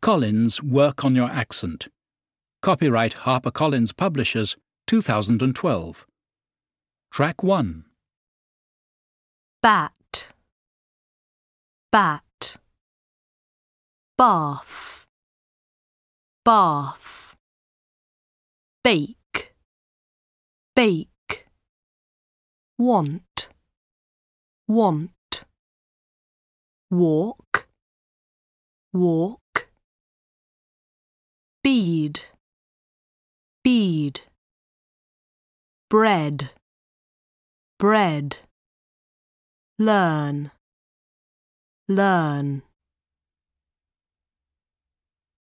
Collins, work on your accent. Copyright HarperCollins Publishers, 2012. Track 1. Bat, bat. Bath, bath. Bake, bake. Want, want. Walk, walk. Bead, bead. Bread, bread. Learn, learn.